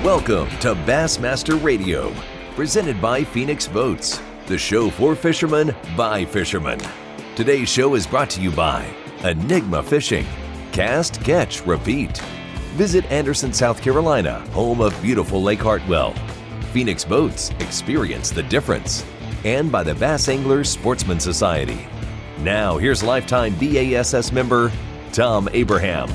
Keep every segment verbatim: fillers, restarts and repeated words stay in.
Welcome to Bassmaster Radio, presented by Phoenix Boats, the show for fishermen by fishermen. Today's show is brought to you by Enigma Fishing. Cast, catch, repeat. Visit Anderson, South Carolina, home of beautiful Lake Hartwell. Phoenix Boats, experience the difference. And by the Bass Anglers Sportsman Society. Now, here's lifetime B A S S member, Tom Abraham.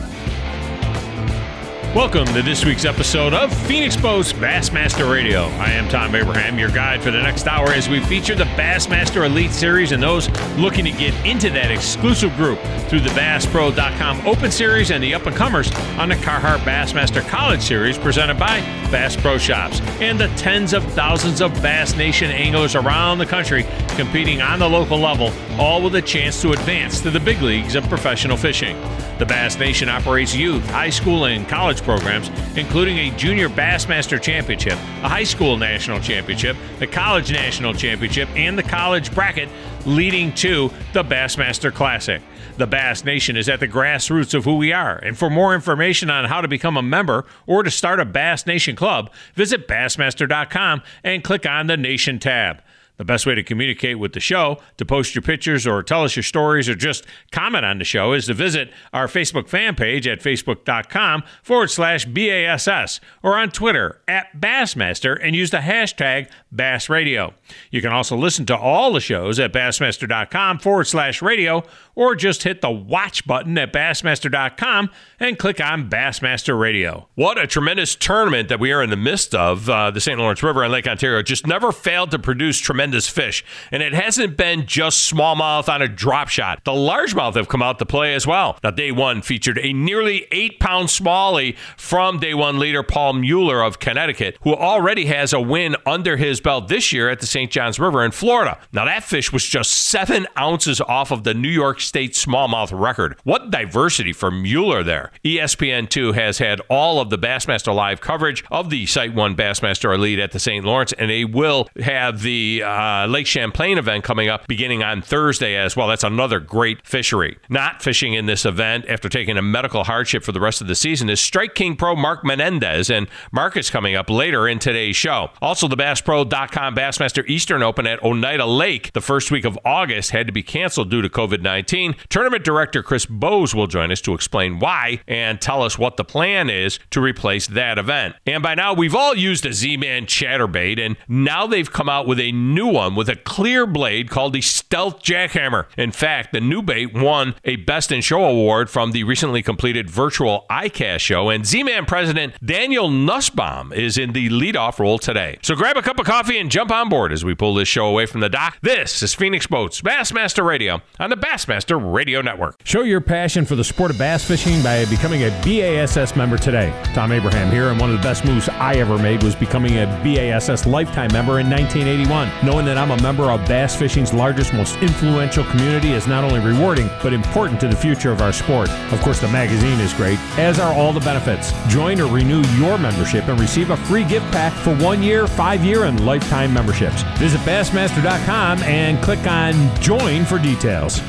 Welcome to this week's episode of Phoenix Boats Bassmaster Radio. I am Tom Abraham, your guide for the next hour as we feature the Bassmaster Elite Series and those looking to get into that exclusive group through the Bass Pro dot com Open Series and the up-and-comers on the Carhartt Bassmaster College Series presented by Bass Pro Shops, and the tens of thousands of Bass Nation anglers around the country competing on the local level, all with a chance to advance to the big leagues of professional fishing. The Bass Nation operates youth, high school, and college programs, including a Junior Bassmaster Championship, a high school national championship, the college national championship, and the college bracket, leading to the Bassmaster Classic. The Bass Nation is at the grassroots of who we are, and for more information on how to become a member or to start a Bass Nation club, visit Bassmaster dot com and click on the Nation tab. The best way to communicate with the show, to post your pictures or tell us your stories or just comment on the show, is to visit our Facebook fan page at Facebook dot com forward slash B A S S or on Twitter at Bassmaster and use the hashtag Bass Radio. You can also listen to all the shows at Bassmaster dot com forward slash radio or just hit the watch button at Bassmaster dot com and click on Bassmaster Radio. What a tremendous tournament that we are in the midst of. Uh, the Saint Lawrence River and Lake Ontario just never failed to produce tremendous fish, and it hasn't been just smallmouth on a drop shot. The largemouth have come out to play as well. Now, day one featured a nearly eight-pound smallie from day one leader Paul Mueller of Connecticut, who already has a win under his belt this year at the Saint Johns River in Florida. Now, that fish was just seven ounces off of the New York State smallmouth record. What diversity for Mueller there. E S P N two has had all of the Bassmaster Live coverage of the Site one Bassmaster Elite at the Saint Lawrence, and they will have the uh, Lake Champlain event coming up beginning on Thursday as well. That's another great fishery. Not fishing in this event after taking a medical hardship for the rest of the season is Strike King Pro Mark Menendez, and Mark is coming up later in today's show. Also, the Bass Pro dot com Bassmaster Eastern Open at Oneida Lake the first week of August had to be canceled due to covid nineteen. Tournament director Chris Bowes will join us to explain why and tell us what the plan is to replace that event. And by now, we've all used a Z-Man chatterbait, and now they've come out with a new one with a clear blade called the Stealth Jackhammer. In fact, the new bait won a Best in Show award from the recently completed virtual I CAST show, and Z-Man president Daniel Nussbaum is in the leadoff role today. So grab a cup of coffee and jump on board as we pull this show away from the dock. This is Phoenix Boats Bassmaster Radio on the Bassmaster Radio Network. Show your passion for the sport of bass fishing by becoming a B A S S member today. Tom Abraham here, and one of the best moves I ever made was becoming a B A S S lifetime member in nineteen eighty-one. Knowing that I'm a member of bass fishing's largest, most influential community is not only rewarding, but important to the future of our sport. Of course, the magazine is great, as are all the benefits. Join or renew your membership and receive a free gift pack for one year, five year, and lifetime memberships. Visit Bassmaster dot com and click on Join for details.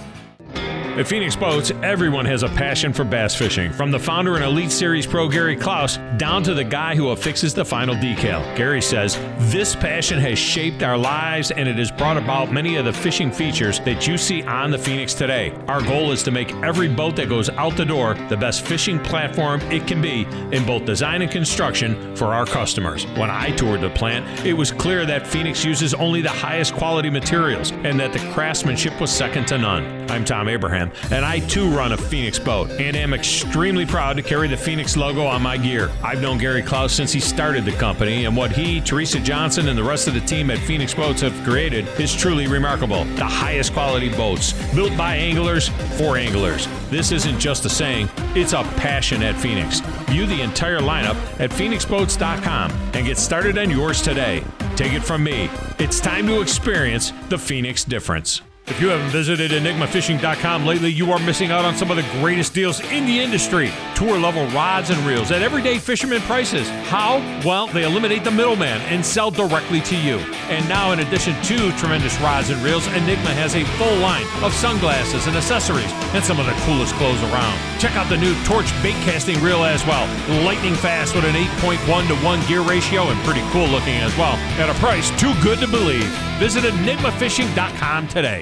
At Phoenix Boats, everyone has a passion for bass fishing, from the founder and Elite Series pro Gary Klaus down to the guy who affixes the final decal. Gary says, "This passion has shaped our lives, and it has brought about many of the fishing features that you see on the Phoenix today. Our goal is to make every boat that goes out the door the best fishing platform it can be in both design and construction for our customers." When I toured the plant, it was clear that Phoenix uses only the highest quality materials and that the craftsmanship was second to none. I'm Tom Abraham, and I too run a Phoenix boat and am extremely proud to carry the Phoenix logo on my gear. I've known Gary Klaus since he started the company, and what he, Teresa Johnson, and the rest of the team at Phoenix Boats have created is truly remarkable. The highest quality boats, built by anglers for anglers. This isn't just a saying, it's a passion at Phoenix. View the entire lineup at Phoenix Boats dot com and get started on yours today. Take it from me, it's time to experience the Phoenix difference. If you haven't visited Enigma Fishing dot com lately, you are missing out on some of the greatest deals in the industry. Tour-level rods and reels at everyday fisherman prices. How? Well, they eliminate the middleman and sell directly to you. And now, in addition to tremendous rods and reels, Enigma has a full line of sunglasses and accessories and some of the coolest clothes around. Check out the new Torch bait casting reel as well. Lightning fast with an eight point one to one gear ratio and pretty cool looking as well. At a price too good to believe. Visit enigma fishing dot com today.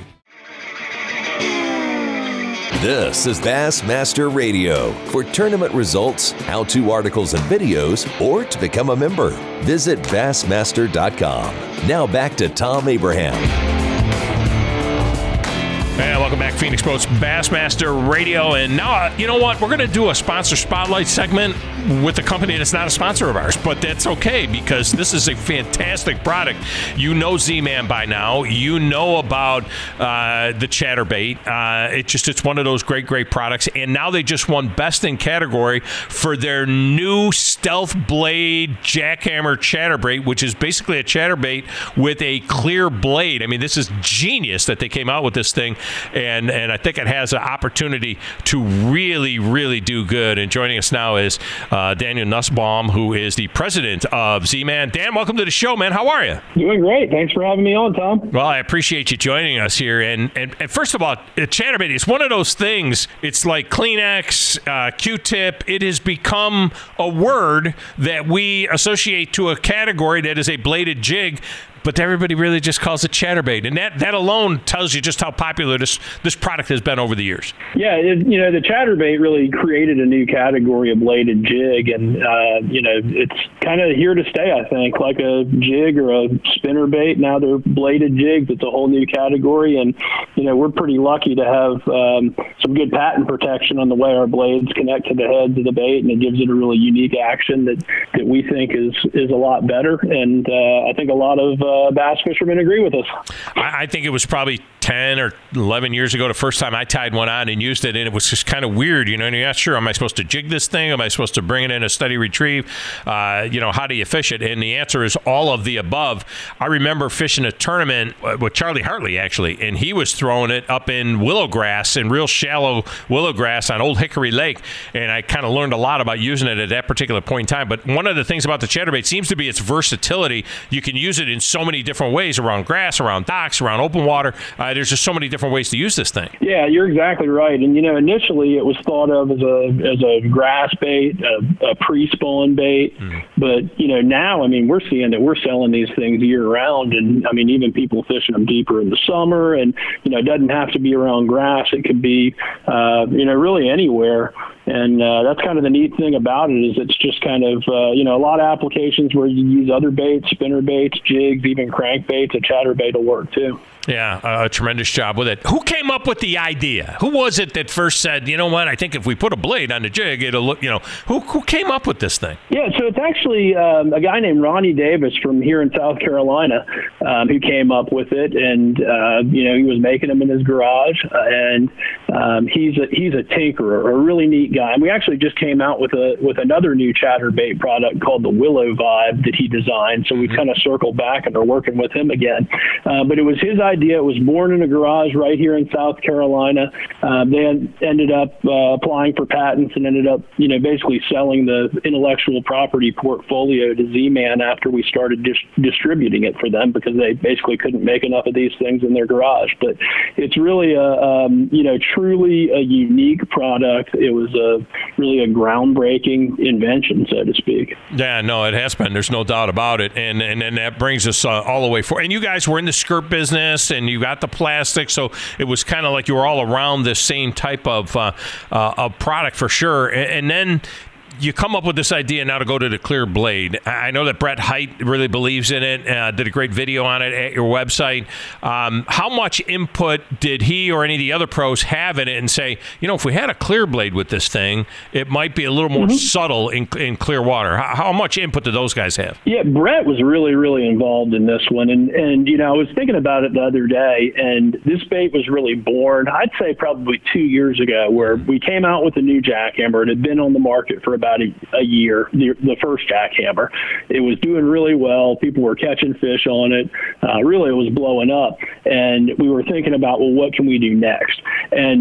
This is Bassmaster Radio. For tournament results, how-to articles and videos, or to become a member, visit bassmaster dot com. Now back to Tom Abraham. Hey, welcome back, Phoenix Boats Bassmaster Radio. And now, uh, you know what? We're going to do a sponsor spotlight segment with a company that's not a sponsor of ours, but that's okay because this is a fantastic product. You know Z-Man by now. You know about uh, the Chatterbait. Uh, it just it's one of those great, great products. And now they just won Best in Category for their new Stealth Blade Jackhammer Chatterbait, which is basically a chatterbait with a clear blade. I mean, this is genius that they came out with this thing. And and I think it has an opportunity to really, really do good. And joining us now is uh, Daniel Nussbaum, who is the president of Z-Man. Dan, welcome to the show, man. How are you? Doing great. Thanks for having me on, Tom. Well, I appreciate you joining us here. And and, and first of all, chatterbait is one of those things. It's like Kleenex, uh, Q-tip. It has become a word that we associate to a category that is a bladed jig. But everybody really just calls it chatterbait. And that, that alone tells you just how popular this, this product has been over the years. Yeah, it, you know, the chatterbait really created a new category of bladed jig. And, uh, you know, it's kind of here to stay, I think, like a jig or a spinnerbait. Now they're bladed jigs. It's a whole new category. And, you know, we're pretty lucky to have um, some good patent protection on the way our blades connect to the heads of the bait. And it gives it a really unique action that, that we think is, is a lot better. And uh, I think a lot of uh, Uh, bass fishermen agree with us. I, I think it was probably ten or eleven years ago the first time I tied one on and used it, and it was just kind of weird, you know, and you're not sure, am I supposed to jig this thing? Am I supposed to bring it in a steady retrieve? Uh, you know, how do you fish it? And the answer is all of the above. I remember fishing a tournament with Charlie Hartley, actually, and he was throwing it up in willow grass, in real shallow willow grass on Old Hickory Lake, and I kind of learned a lot about using it at that particular point in time. But one of the things about the chatterbait seems to be its versatility. You can use it in so many different ways, around grass, around docks, around open water. Uh, there's just so many different ways to use this thing. Yeah, you're exactly right. And, you know, initially it was thought of as a as a grass bait, a, a pre-spawn bait. Mm. But, you know, now, I mean, we're seeing that we're selling these things year round. And, I mean, even people fishing them deeper in the summer. And, you know, it doesn't have to be around grass. It could be, uh, you know, really anywhere. And uh, that's kind of the neat thing about it is it's just kind of, uh, you know, a lot of applications where you use other baits, spinner baits, jigs, even crankbaits. A chatterbait will work too. Yeah, uh, a tremendous job with it. Who came up with the idea? Who was it that first said, you know what, I think if we put a blade on the jig, it'll look, you know, who who came up with this thing? Yeah, so it's actually um, a guy named Ronnie Davis from here in South Carolina um, who came up with it. And, uh, you know, he was making them in his garage. Uh, and um, he's a, he's a tinkerer, a really neat guy. And we actually just came out with a with another new chatterbait product called the Willow Vibe that he designed. So we've mm-hmm. kind of circled back and are working with him again. Uh, but it was his idea. It was born in a garage right here in South Carolina. Uh, they had ended up uh, applying for patents and ended up, you know, basically selling the intellectual property portfolio to Z-Man after we started dis- distributing it for them because they basically couldn't make enough of these things in their garage. But it's really a, um, you know, truly a unique product. It was a really a groundbreaking invention, so to speak. Yeah, no, it has been. There's no doubt about it. And and, and that brings us uh, all the way forward. And you guys were in the skirt business and you got the plastic, so it was kind of like you were all around this same type of, uh, uh, of product for sure. And, and then you come up with this idea now to go to the clear blade. I know that Brett Hite really believes in it, uh, did a great video on it at your website. Um, how much input did he or any of the other pros have in it and say, you know, if we had a clear blade with this thing, it might be a little more mm-hmm. subtle in, in clear water? How, how much input did those guys have? Yeah, Brett was really, really involved in this one. And, and, you know, I was thinking about it the other day, and this bait was really born, I'd say probably two years ago, where we came out with a new jackhammer. It had been on the market for about a, a year, the, the first jackhammer. It was doing really well. People were catching fish on it. Uh, really, it was blowing up. And we were thinking about, well, what can we do next? And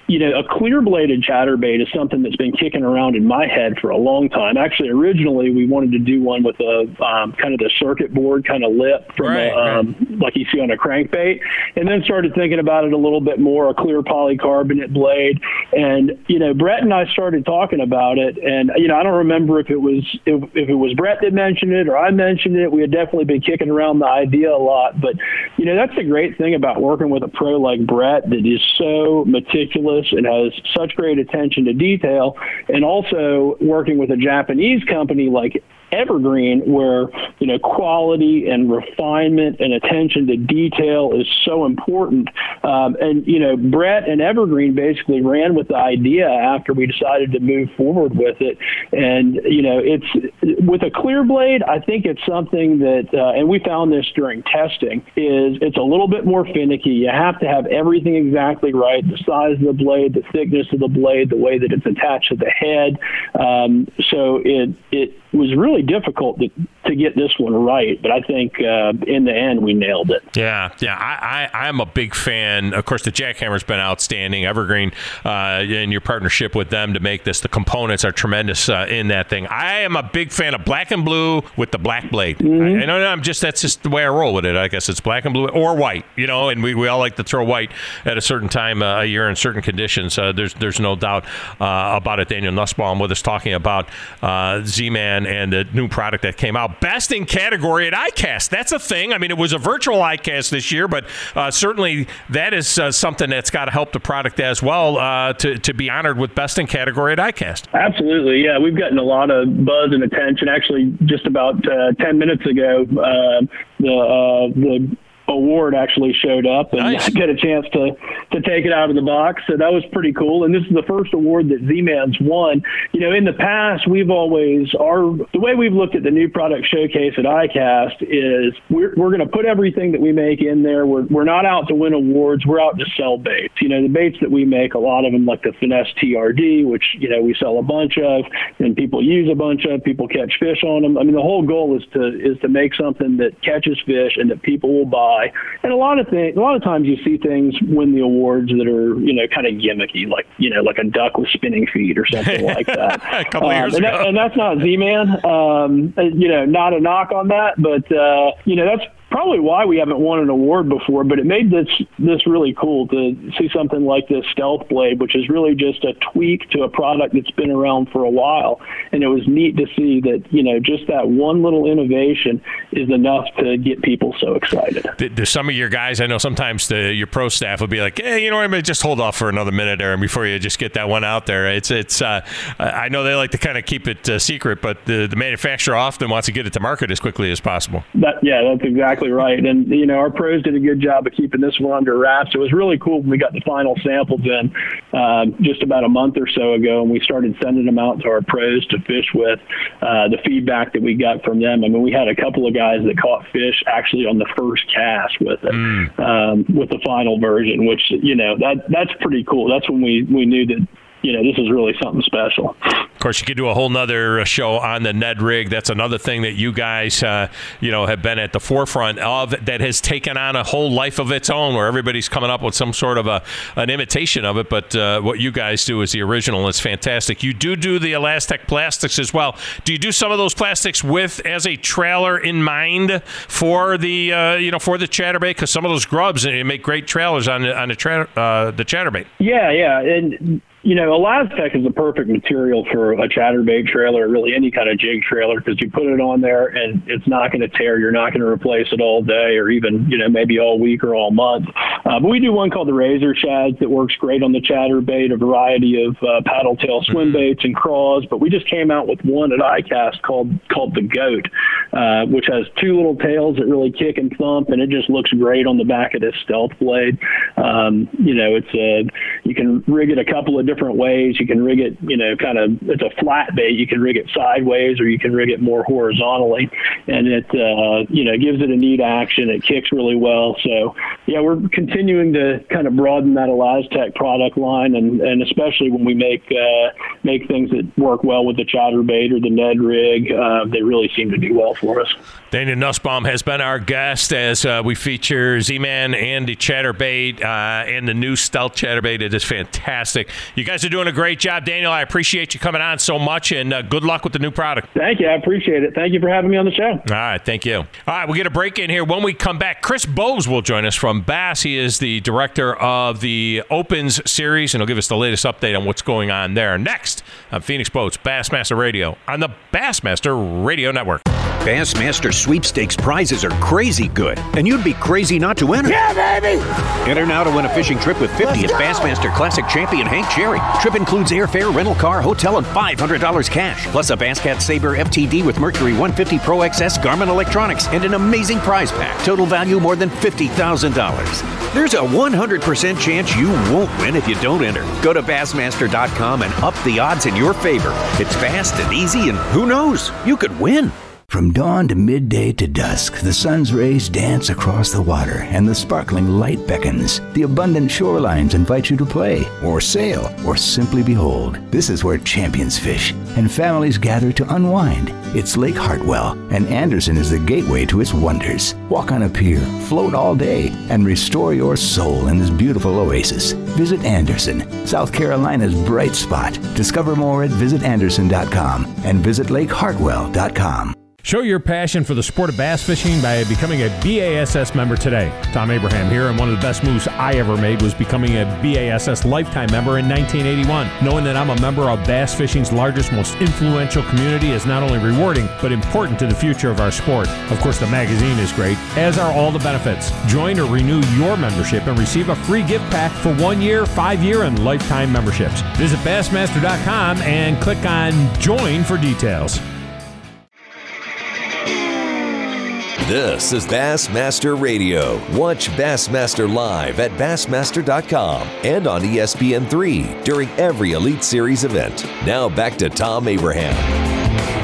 you know, a clear-bladed chatterbait is something that's been kicking around in my head for a long time. Actually, originally we wanted to do one with a um, kind of the circuit board kind of lip from right, a, um, right. like you see on a crankbait, and then started thinking about it a little bit more, a clear polycarbonate blade. And, you know, Brett and I started talking about it, and, you know, I don't remember if it was if, if it was Brett that mentioned it or I mentioned it. We had definitely been kicking around the idea a lot. But, you know, that's the great thing about working with a pro like Brett that is so meticulous and has such great attention to detail, and also working with a Japanese company like Evergreen, where, you know, quality and refinement and attention to detail is so important. Um, and, you know, Brett and Evergreen basically ran with the idea after we decided to move forward with it. And, you know, it's with a clear blade, I think it's something that, uh, and we found this during testing, is it's a little bit more finicky. You have to have everything exactly right, the size of the blade, the thickness of the blade, the way that it's attached to the head. Um, so it, it, was really difficult to, to get this one right, but I think uh, in the end we nailed it. Yeah, yeah, I, I, I'm a big fan. Of course, the Jackhammer's been outstanding. Evergreen, uh, in your partnership with them to make this, the components are tremendous uh, in that thing. I am a big fan of black and blue with the black blade. Mm-hmm. I, I know I'm just that's just the way I roll with it. I guess it's black and blue or white, you know, and we, we all like to throw white at a certain time uh, a year in certain conditions. Uh, there's there's no doubt uh, about it. Daniel Nussbaum with us talking about uh, Z-Man and the new product that came out. Best in category at ICAST. That's a thing. I mean, it was a virtual ICAST this year, but uh, certainly that is uh, something that's got to help the product as well uh, to, to be honored with best in category at ICAST. Absolutely, yeah. We've gotten a lot of buzz and attention. Actually, just about uh, ten minutes ago, uh, the uh, the award actually showed up, and nice. I got a chance to to take it out of the box, so that was pretty cool. And this is the first award that Z-Man's won. You know, in the past, we've always our the way we've looked at the new product showcase at ICAST is we're we're going to put everything that we make in there. We're we're not out to win awards. We're out to sell baits. You know, the baits that we make, a lot of them, like the Finesse T R D, which, you know, we sell a bunch of, and people use a bunch of. People catch fish on them. I mean, the whole goal is to is to make something that catches fish and that people will buy. And a lot of things, a lot of times you see things win the awards that are, you know, kind of gimmicky, like, you know, like a duck with spinning feet or something like that. a couple um, years and, ago. that, and that's not Z-Man. Um, you know, not a knock on that, but uh, you know, that's probably why we haven't won an award before, but it made this this really cool to see something like this Stealth Blade, which is really just a tweak to a product that's been around for a while. And it was neat to see that, you know, just that one little innovation is enough to get people so excited. There's some of your guys, I know sometimes the, your pro staff will be like, hey, you know, I may just hold off for another minute there before you just get that one out there. It's, it's. Uh, I know they like to kind of keep it uh, secret, but the, the manufacturer often wants to get it to market as quickly as possible. That, yeah, that's exactly right. And, you know, our pros did a good job of keeping this one under wraps. It was really cool when we got the final samples in uh, just about a month or so ago, and we started sending them out to our pros to fish with. Uh, the feedback that we got from them, I mean, we had a couple of guys that caught fish actually on the first cast with it, mm. um, with the final version, which, you know, that that's pretty cool. That's when we, we knew that, you know, this is really something special. Of course, you could do a whole nother show on the Ned rig. That's another thing that you guys, uh, you know, have been at the forefront of that has taken on a whole life of its own, where everybody's coming up with some sort of a an imitation of it. But uh, what you guys do is the original. It's fantastic. You do do the Elastec plastics as well. Do you do some of those plastics with as a trailer in mind for the uh, you know for the chatterbait? Because some of those grubs they make great trailers on the on the, tra- uh, the chatterbait. Yeah, yeah, and. You know, Elastec is the perfect material for a chatterbait trailer, really any kind of jig trailer, because you put it on there and it's not going to tear. You're not going to replace it all day or even, you know, maybe all week or all month. Uh, but we do one called the Razor Shads that works great on the chatterbait, a variety of uh, paddle tail swim baits and craws. But we just came out with one at ICAST called called the Goat, uh, which has two little tails that really kick and thump, and it just looks great on the back of this Stealth Blade. Um, you know, it's a, you can rig it a couple of different different ways. You can rig it, you know, kind of, it's a flat bait. You can rig it sideways or you can rig it more horizontally. And it, uh, you know, gives it a neat action. It kicks really well. So, yeah, we're continuing to kind of broaden that ElizaTech product line, and, and especially when we make uh, make things that work well with the chatterbait or the Ned rig, uh, they really seem to do well for us. Daniel Nussbaum has been our guest as uh, we feature Z-Man and the chatterbait uh, and the new Stealth chatterbait. It is fantastic. You guys are doing a great job, Daniel. I appreciate you coming on so much, and uh, good luck with the new product. Thank you. I appreciate it. Thank you for having me on the show. All right. Thank you. All right. We'll get a break in here. When we come back, Chris Bowes will join us from Bass. He is the director of the Opens series, and he'll give us the latest update on what's going on there. Next on Phoenix Boats Bassmaster Radio on the Bassmaster Radio Network. Bassmaster Sweepstakes prizes are crazy good, and you'd be crazy not to enter. Yeah, baby! Enter now to win a fishing trip with fiftieth Bassmaster Classic champion Hank Cherry. Trip includes airfare, rental car, hotel, and five hundred dollars cash, plus a Basscat Sabre F T D with Mercury one fifty Pro X S Garmin electronics, and an amazing prize pack. Total value more than fifty thousand dollars. There's a one hundred percent chance you won't win if you don't enter. Go to Bassmaster dot com and up the odds in your favor. It's fast and easy, and who knows, you could win. From dawn to midday to dusk, the sun's rays dance across the water and the sparkling light beckons. The abundant shorelines invite you to play or sail or simply behold. This is where champions fish and families gather to unwind. It's Lake Hartwell, and Anderson is the gateway to its wonders. Walk on a pier, float all day, and restore your soul in this beautiful oasis. Visit Anderson, South Carolina's bright spot. Discover more at visit anderson dot com and visit lake hartwell dot com. Show your passion for the sport of bass fishing by becoming a B A S S member today. Tom Abraham here, and one of the best moves I ever made was becoming a B A S S lifetime member in nineteen eighty-one. Knowing that I'm a member of bass fishing's largest, most influential community is not only rewarding, but important to the future of our sport. Of course, the magazine is great, as are all the benefits. Join or renew your membership and receive a free gift pack for one year, five year, and lifetime memberships. Visit Bassmaster dot com and click on Join for details. This is Bassmaster Radio. Watch Bassmaster live at Bassmaster dot com and on E S P N three during every Elite Series event. Now back to Tom Abraham.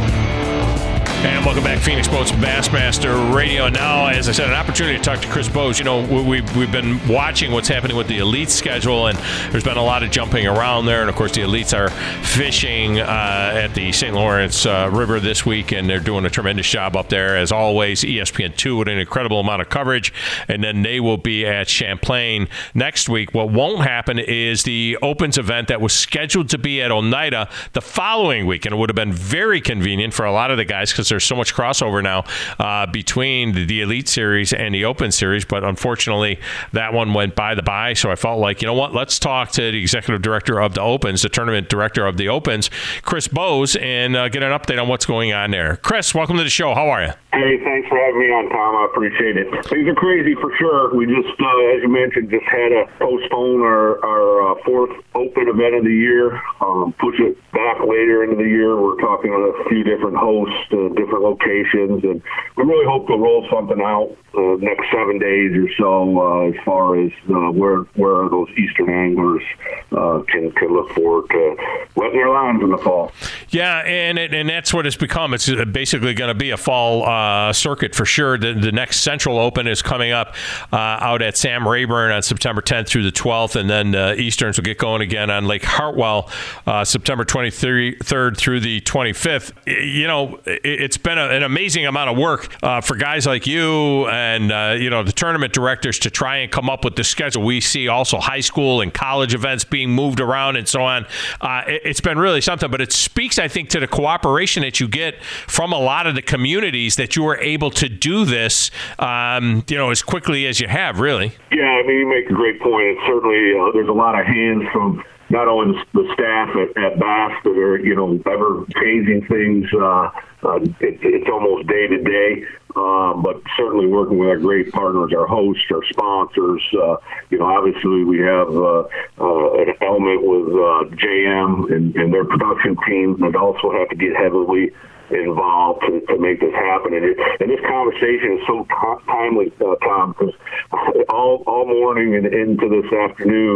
And welcome back, Phoenix Boats Bassmaster Radio. Now, as I said, an opportunity to talk to Chris Bowes. You know, we've, we've been watching what's happening with the Elite schedule, and there's been a lot of jumping around there. And, of course, the Elites are fishing uh, at the Saint Lawrence uh, River this week, and they're doing a tremendous job up there. As always, E S P N two with an incredible amount of coverage, and then they will be at Champlain next week. What won't happen is the Opens event that was scheduled to be at Oneida the following week, and it would have been very convenient for a lot of the guys because there's so much crossover now uh, between the, the Elite Series and the Open Series, but unfortunately that one went by the by, so I felt like, you know what, let's talk to the executive director of the Opens, the tournament director of the Opens, Chris Bowes, and uh, get an update on what's going on there. Chris, welcome to the show. How are you? Hey, thanks for having me on, Tom. I appreciate it. Things are crazy for sure. We just, uh, as you mentioned, just had to postpone our, our uh, fourth Open event of the year, um, push it back later into the year. We're talking with a few different hosts, uh, different locations, and we really hope to roll something out uh, next seven days or so uh, as far as uh, where where those Eastern anglers uh, can, can look forward to letting their lines in the fall. Yeah, and it, and that's what it's become. It's basically going to be a fall uh, circuit for sure. The, the next Central Open is coming up uh, out at Sam Rayburn on September tenth through the twelfth, and then uh, Easterns will get going again on Lake Hartwell uh, September twenty-third through the twenty-fifth. You know, it, it's been a, an amazing amount of work uh, for guys like you and uh, you know, the tournament directors to try and come up with the schedule. We see also high school and college events being moved around and so on. Uh, it, it's been really something, but it speaks, I think, to the cooperation that you get from a lot of the communities that you were able to do this, um, you know, as quickly as you have, really. Yeah, I mean, you make a great point. It's certainly, uh, there's a lot of hands from not only the staff at, at Bass that are, you know, ever changing things. Uh, uh, it, it's almost day to day, um, but certainly working with our great partners, our hosts, our sponsors. Uh, you know, obviously we have uh, uh, an element with uh, J M and, and their production team that also have to get heavily involved to, to make this happen. And, it, and this conversation is so t- timely, uh, Tom, because all, all morning and into this afternoon,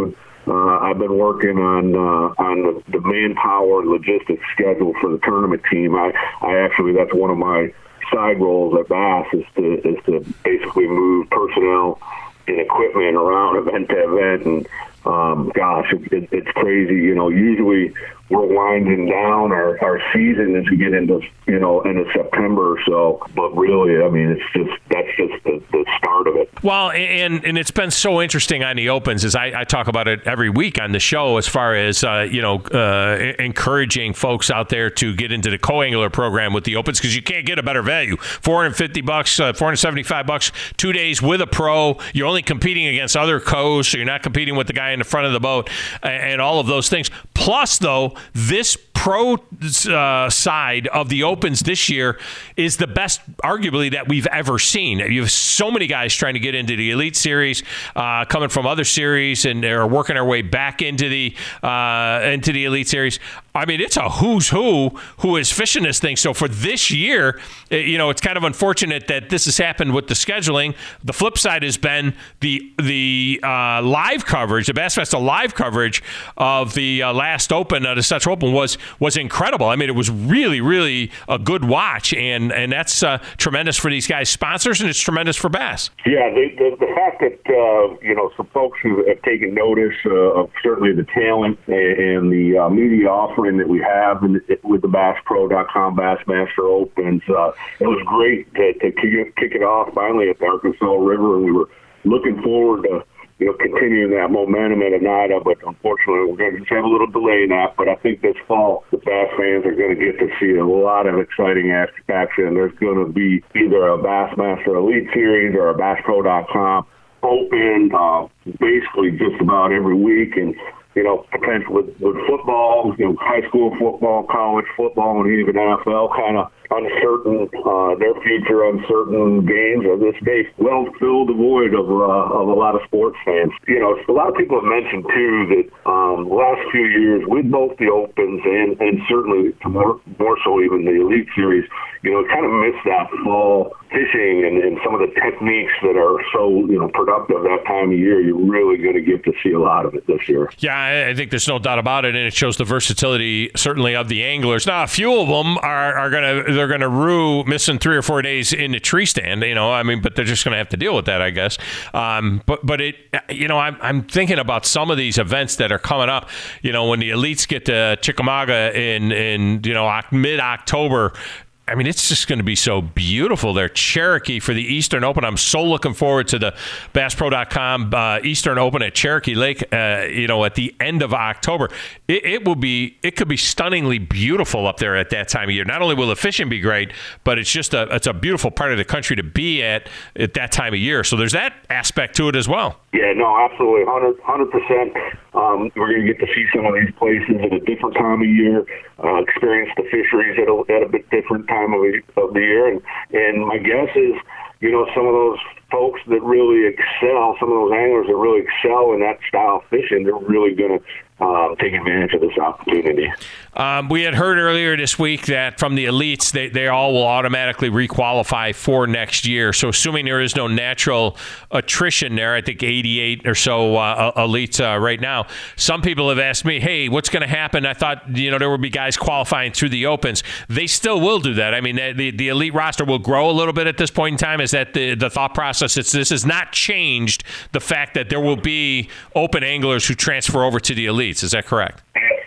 uh, I've been working on uh, on the, the manpower and logistics schedule for the tournament team. I, I actually, that's one of my side roles at Bass is to is to basically move personnel and equipment around event to event. And um, gosh, it, it, it's crazy. You know, usually we're winding down our, our season as we get into, you know, into September or so. But really, I mean, it's just, that's just the, the start of it. Well, and and it's been so interesting on the Opens, as I, I talk about it every week on the show, as far as, uh, you know, uh, encouraging folks out there to get into the co-angler program with the Opens, because you can't get a better value. four hundred fifty bucks, uh, four hundred seventy-five bucks, two days with a pro. You're only competing against other co's, so you're not competing with the guy in the front of the boat and all of those things. Plus, though, this pro uh, side of the Opens this year is the best, arguably, that we've ever seen. You have so many guys trying to get into the Elite Series, uh, coming from other series, and they're working their way back into the uh, into the Elite Series. I mean, it's a who's who who is fishing this thing. So for this year, you know, it's kind of unfortunate that this has happened with the scheduling. The flip side has been the the uh, live coverage, the Bassmaster live coverage of the uh, last Open, uh, the Central Open, was was incredible. I mean, it was really, really a good watch, and and that's uh, tremendous for these guys' sponsors, and it's tremendous for Bass. Yeah, the, the, the fact that, uh, you know, some folks who have taken notice uh, of certainly the talent and the uh, media offering that we have in, with the Bass Pro dot com Bassmaster Opens, uh, it was great to, to kick, kick it off finally at the Arkansas River, and we were looking forward to, you know, continuing that momentum at Oneida, but unfortunately we're going to just have a little delay in that. But I think this fall the Bass fans are going to get to see a lot of exciting action. There's going to be either a Bassmaster Elite Series or a Bass Pro dot com Open, uh, basically just about every week, and you know, potential with, with football, you know, high school football, college football, and even N F L kind of uncertain, uh, their future uncertain games of this day will fill the void of, uh, of a lot of sports fans. You know, a lot of people have mentioned, too, that um, the last few years with both the Opens and, and certainly more, more so even the Elite Series, you know, kind of missed that fall fishing and, and some of the techniques that are so, you know, productive that time of year. You're really going to get to see a lot of it this year. Yeah, I think there's no doubt about it, and it shows the versatility, certainly, of the anglers. Now, a few of them are, are going to, they're going to rue missing three or four days in the tree stand, you know, I mean, but they're just going to have to deal with that, I guess. Um, but, but it, you know, I'm, I'm thinking about some of these events that are coming up, you know, when the elites get to Chickamauga in, in you know, mid-October. I mean, it's just going to be so beautiful there. Cherokee for the Eastern Open. I'm so looking forward to the Bass Pro dot com uh, Eastern Open at Cherokee Lake, uh, you know, at the end of October. It, it will be, it could be stunningly beautiful up there at that time of year. Not only will the fishing be great, but it's just a, it's a beautiful part of the country to be at at that time of year. So there's that aspect to it as well. Yeah, no, absolutely. one hundred percent. Um, we're going to get to see some of these places at a different time of year, uh, experience the fisheries at a, at a bit different time of the, of the year. And, and my guess is, you know, some of those folks that really excel, some of those anglers that really excel in that style of fishing, they're really going to uh, take advantage of this opportunity. Um, we had heard earlier this week that from the elites, they, they all will automatically requalify for next year. So assuming there is no natural attrition there, I think eighty-eight or so uh, elites uh, right now. Some people have asked me, hey, what's going to happen? I thought, you know, there would be guys qualifying through the Opens. They still will do that. I mean, the, the elite roster will grow a little bit at this point in time. Is that the, the thought process? It's, this has not changed the fact that there will be open anglers who transfer over to the elites. Is that correct?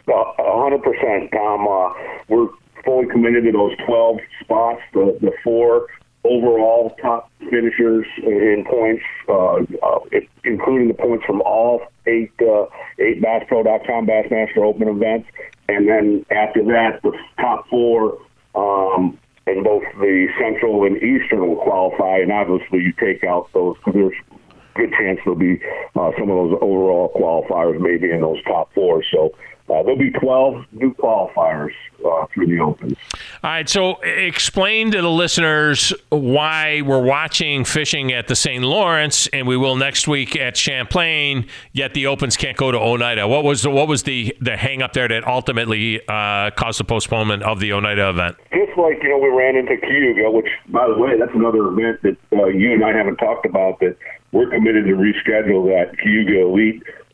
one hundred percent, Tom. Uh, we're fully committed to those twelve spots, the, the four overall top finishers in points, uh, uh, including the points from all eight uh, eight Bass Pro dot com Bassmaster Open events. And then after that, the top four um, in both the Central and Eastern will qualify. And obviously you take out those, because there's a good chance there'll be uh, some of those overall qualifiers maybe in those top four. So Uh, there'll be twelve new qualifiers uh, through the Opens. All right, so explain to the listeners why we're watching fishing at the Saint Lawrence, and we will next week at Champlain, yet the Opens can't go to Oneida. What was the, what was the, the hang-up there that ultimately uh, caused the postponement of the Oneida event? Just like, you know, we ran into Cayuga, which, by the way, that's another event that uh, you and I haven't talked about, that we're committed to reschedule that Cayuga Elite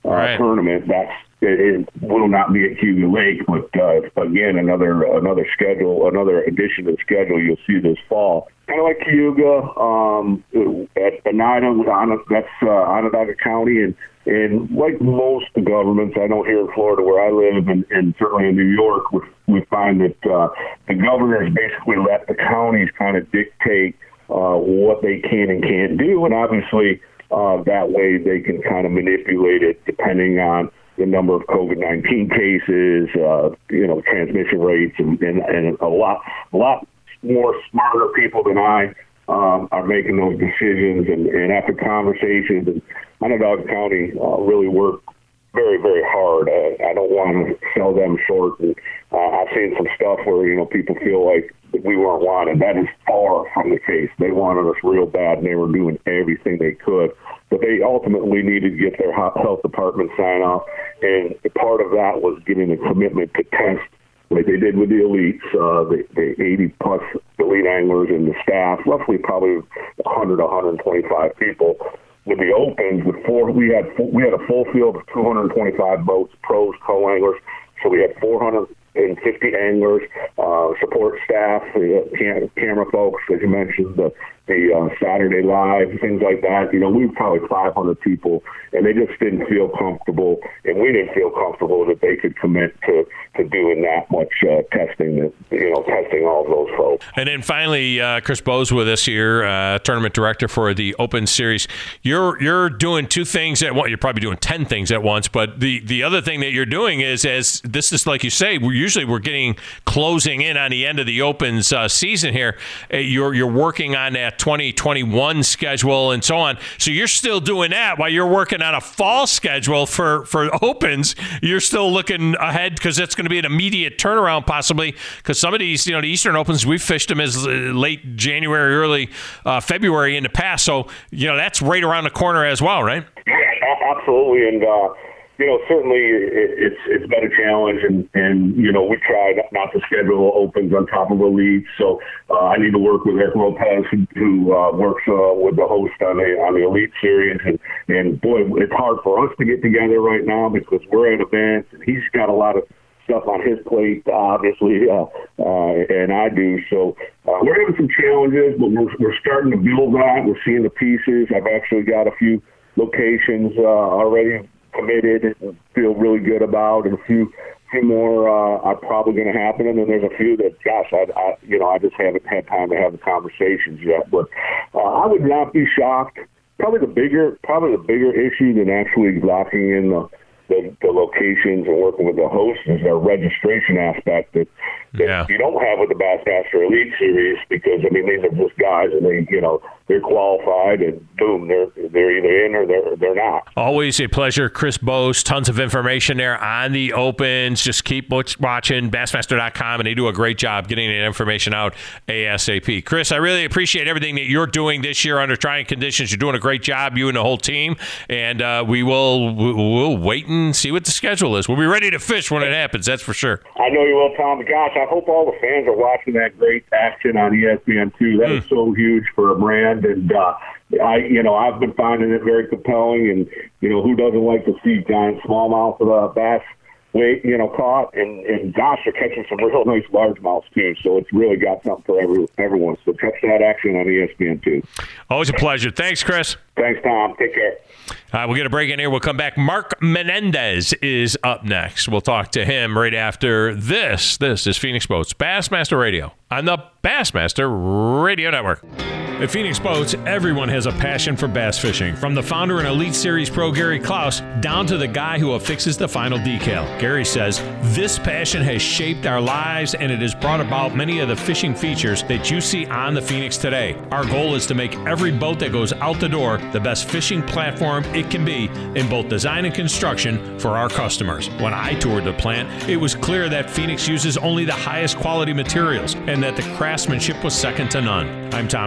uh, right. tournament. That's it, it will not be at Cayuga Lake, but uh, again, another another schedule, another addition to the schedule you'll see this fall. Kind of like Cayuga, um, at Oneida, that's uh, Onondaga County, and and like most governments, I know here in Florida where I live, and, and certainly in New York, we, we find that uh, the governors basically let the counties kind of dictate uh, what they can and can't do, and obviously uh, that way they can kind of manipulate it depending on the number of COVID nineteen cases, uh, you know, transmission rates, and, and, and a lot, a lot more smarter people than I um, are making those decisions. And, and after conversations, and Onondaga County uh, really worked very, very hard. Uh, I don't want to sell them short. And uh, I've seen some stuff where, you know, people feel like we weren't wanted. That is far from the case. They wanted us real bad, and they were doing everything they could. But they ultimately needed to get their health department sign off, and part of that was getting a commitment to test, like they did with the elites, uh, the, the eighty plus elite anglers and the staff, roughly probably one hundred, one hundred twenty-five people. With the Opens, with four, we had we had a full field of two hundred twenty-five boats, pros, co-anglers. So we had four hundred fifty anglers, uh, support staff, the cam- camera folks, as you mentioned, the, the uh, Saturday Live, things like that. You know, we were probably five hundred people, and they just didn't feel comfortable, and we didn't feel comfortable that they could commit to, to doing that much uh, testing, that, you know, testing all of those folks. And then finally, uh, Chris Bowes with us here, uh, tournament director for the Open Series. You're you're doing two things at once. You're probably doing ten things at once, but the, the other thing that you're doing is, as this is like you say, we're usually we're getting closing in on the end of the Opens uh, season here. Uh, you're you're working on that twenty twenty-one schedule and so on. So you're still doing that while you're working on a fall schedule for, for Opens. You're still looking ahead because it's going to be an immediate turnaround possibly, because some of these, you know, the Eastern Opens, we've fished them as late January, early uh, February in the past. So, you know, that's right around the corner as well, right? Yeah, absolutely. And, uh, you know, certainly it, it's it's been a challenge, and, and you know, we tried not to schedule Opens on top of elites. So uh, I need to work with Eric Lopez, who, who uh, works uh, with the host on the on the Elite Series, and, and boy, it's hard for us to get together right now because we're at events, and he's got a lot of stuff on his plate, obviously, uh, uh, and I do. So uh, we're having some challenges, but we're we're starting to build that. We're seeing the pieces. I've actually got a few locations uh, already committed and feel really good about, and a few few more uh, are probably going to happen, and then there's a few that, gosh, I, I you know I just haven't had time to have the conversations yet. But uh, I would not be shocked. Probably the bigger probably the bigger issue than actually locking in the the, the locations and working with the hosts is their registration aspect that, that yeah. you don't have with the Bassmaster Elite Series, because I mean these are just guys and they you know they're qualified and boom they're they're either in or they're they're not. Always a pleasure, Chris Bowes. Tons of information there on the Opens. Just keep watching Bassmaster dot com, and they do a great job getting that information out ASAP. Chris, I really appreciate everything that you're doing this year under trying conditions. You're doing a great job, you and the whole team, and uh, we will we'll wait and see what the schedule is. We'll be ready to fish when it happens, that's for sure. I know you will, Tom. Gosh, I hope all the fans are watching that great action on E S P N two. That mm. is so huge for a brand, and uh, I, you know, I've been finding it very compelling. And you know, who doesn't like to see giant smallmouth uh, bass weight, you know, caught? And, and gosh, they're catching some real nice largemouths too. So it's really got something for every, everyone. So catch that action on E S P N two. Always a pleasure. Thanks, Chris. Thanks, Tom. Take care. Uh, we'll get a break in here. We'll come back. Mark Menendez is up next. We'll talk to him right after this. This is Phoenix Boats Bassmaster Radio on the Bassmaster Radio Network. At Phoenix Boats, everyone has a passion for bass fishing. From the founder and Elite Series pro Gary Klaus down to the guy who affixes the final decal. Gary says, this passion has shaped our lives, and it has brought about many of the fishing features that you see on the Phoenix today. Our goal is to make every boat that goes out the door the best fishing platform it can be in both design and construction for our customers. When I toured the plant, it was clear that Phoenix uses only the highest quality materials and that the craftsmanship was second to none. I'm Tom Abraham.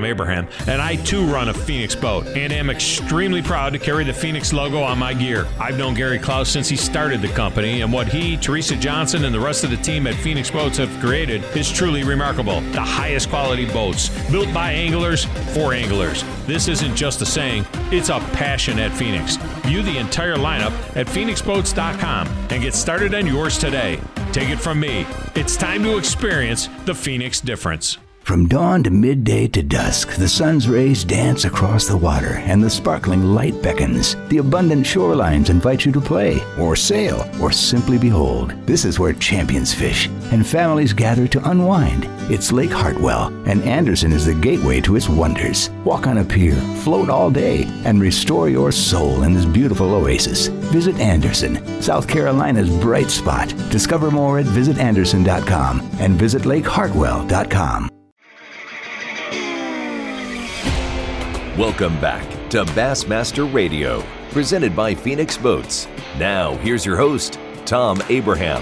Abraham, and I too run a Phoenix boat, and am extremely proud to carry the Phoenix logo on my gear. I've known Gary Klaus since he started the company, and what he, Teresa Johnson, and the rest of the team at Phoenix Boats have created is truly remarkable. The highest quality boats, built by anglers for anglers. This isn't just a saying, it's a passion at Phoenix. View the entire lineup at phoenix boats dot com and get started on yours today. Take it from me, it's time to experience the Phoenix difference. From dawn to midday to dusk, the sun's rays dance across the water and the sparkling light beckons. The abundant shorelines invite you to play or sail or simply behold. This is where champions fish and families gather to unwind. It's Lake Hartwell, and Anderson is the gateway to its wonders. Walk on a pier, float all day, and restore your soul in this beautiful oasis. Visit Anderson, South Carolina's bright spot. Discover more at visit anderson dot com and visit lake hartwell dot com. Welcome back to Bassmaster Radio, presented by Phoenix Boats. Now, here's your host, Tom Abraham.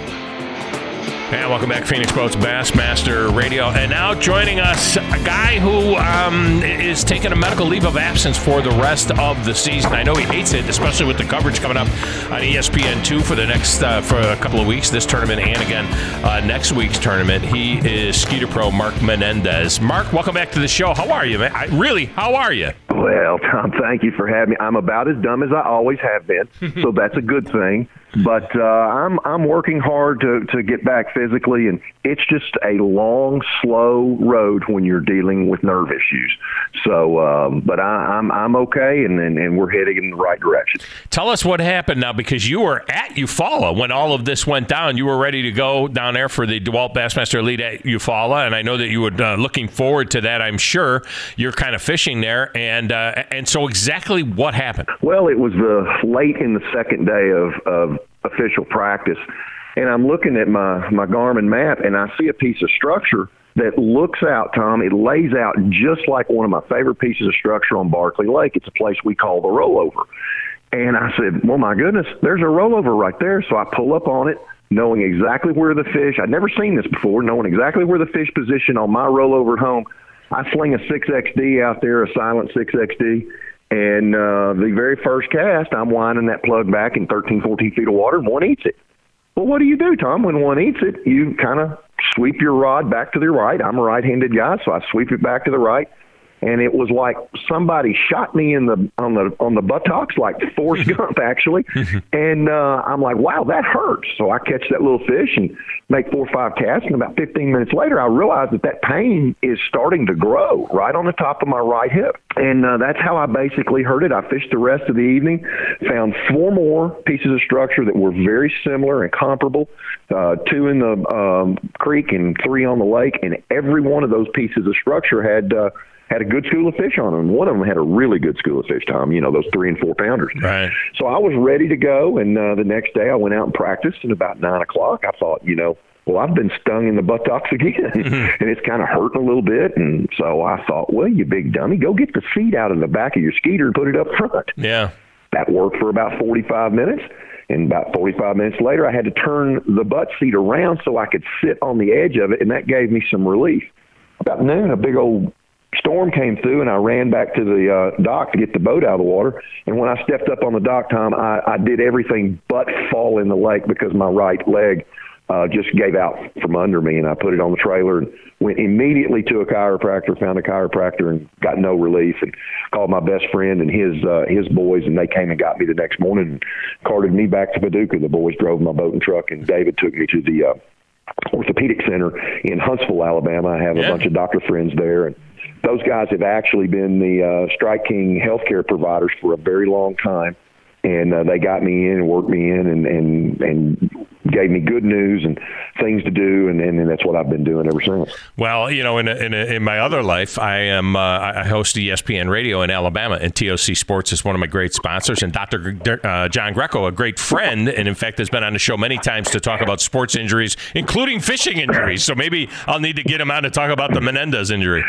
And welcome back, Phoenix Boats Bassmaster Radio. And now joining us, a guy who um, is taking a medical leave of absence for the rest of the season. I know he hates it, especially with the coverage coming up on E S P N two for the next uh, for a couple of weeks, this tournament and again uh, next week's tournament. He is Skeeter Pro Mark Menendez. Mark, welcome back to the show. How are you, man? I, really, how are you? Well, Tom, thank you for having me. I'm about as dumb as I always have been, so that's a good thing. But uh, I'm I'm working hard to, to get back physically, and it's just a long, slow road when you're dealing with nerve issues. So, um, but I, I'm I'm okay, and, and and we're heading in the right direction. Tell us what happened now, because you were at Eufaula when all of this went down. You were ready to go down there for the DeWalt Bassmaster Elite at Eufaula, and I know that you were uh, looking forward to that. I'm sure you're kind of fishing there, and uh, and so exactly what happened? Well, it was the late in the second day of of official practice, and I'm looking at my my Garmin map, and I see a piece of structure that looks out, Tom. It lays out just like one of my favorite pieces of structure on Barkley Lake. It's a place we call the Rollover. And I said, well, my goodness, there's a rollover right there. So I pull up on it, knowing exactly where the fish, I'd never seen this before, knowing exactly where the fish position on my rollover at home. I sling a six X D out there, a silent six X D. And uh, the very first cast, I'm winding that plug back in thirteen, fourteen feet of water, and one eats it. Well, what do you do, Tom? When one eats it, you kind of sweep your rod back to the right. I'm a right-handed guy, so I sweep it back to the right. And it was like somebody shot me in the on the on the buttocks, like Forrest Gump, actually. And uh, I'm like, wow, that hurts. So I catch that little fish and make four or five casts. And about fifteen minutes later, I realized that that pain is starting to grow right on the top of my right hip. And uh, that's how I basically hurt it. I fished the rest of the evening, found four more pieces of structure that were very similar and comparable, uh, two in the um, creek and three on the lake. And every one of those pieces of structure had uh, had a good school of fish on them. One of them had a really good school of fish, Tom, you know, those three and four pounders. Right. So I was ready to go. And uh, the next day I went out and practiced, and about nine o'clock, I thought, you know, well, I've been stung in the buttocks again, and it's kind of hurting a little bit. And so I thought, well, you big dummy, go get the seat out of the back of your Skeeter and put it up front. Yeah. That worked for about forty-five minutes. And about forty-five minutes later, I had to turn the butt seat around so I could sit on the edge of it, and that gave me some relief. About noon, a big old storm came through, and I ran back to the uh, dock to get the boat out of the water. And when I stepped up on the dock, Tom, I, I did everything but fall in the lake because my right leg uh, just gave out from under me, and I put it on the trailer and went immediately to a chiropractor, found a chiropractor, and got no relief, and called my best friend and his uh, his boys, and they came and got me the next morning and carted me back to Paducah. The boys drove my boat and truck, and David took me to the uh, orthopedic center in Huntsville, Alabama. I have yeah. a bunch of doctor friends there, and those guys have actually been the uh, Strike King healthcare providers for a very long time, and uh, they got me in and worked me in and, and, and gave me good news and things to do, and, and that's what I've been doing ever since. Well, you know, in a, in, a, in my other life, I am uh, I host E S P N Radio in Alabama, and T O C Sports is one of my great sponsors, and Doctor Uh, John Greco, a great friend, and in fact has been on the show many times to talk about sports injuries, including fishing injuries. So maybe I'll need to get him on to talk about the Menendez injury.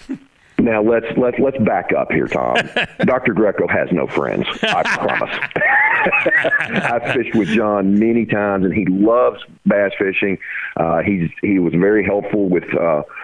Now let's let's let's back up here, Tom. Doctor Greco has no friends, I promise. I've fished with John many times, and he loves bass fishing. Uh, he's he was very helpful with uh,